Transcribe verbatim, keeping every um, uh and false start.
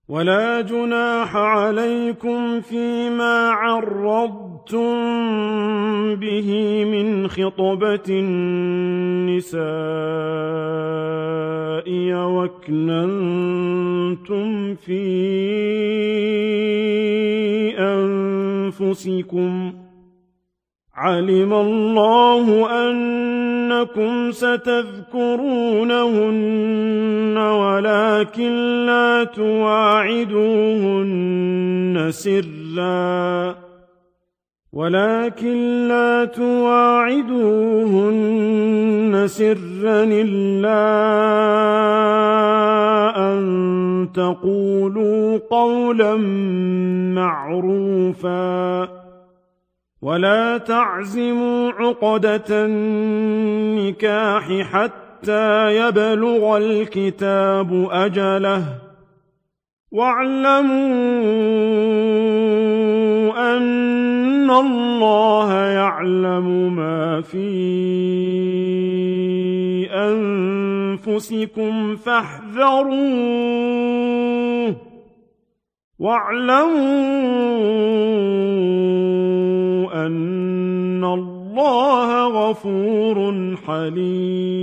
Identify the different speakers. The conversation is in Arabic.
Speaker 1: ولا جناح عليكم فيما عرضتم به من خطبة النساء أو أكننتم في أنفسكم علم الله أنكم ستذكرونهن ولكن لا تواعدوهن سرا ولكن لا تواعدوهن سرا إلا أن تقولوا قولا معروفا ولا تعزموا عقدة النكاح حتى يبلغ الكتاب أجله واعلموا أن الله يعلم ما في أنفسكم فاحذروه واعلموا أن الله غفور حليم